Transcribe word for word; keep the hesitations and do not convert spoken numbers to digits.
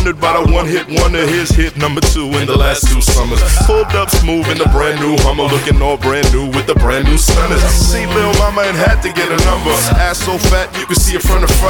wondered about a one-hit wonder. His hit number two in the last two summers. Pulled up smooth in the brand new Hummer, looking all brand new with the brand new stunners. See Lil Mama and had to get a number. Ass so fat you could see it from the front.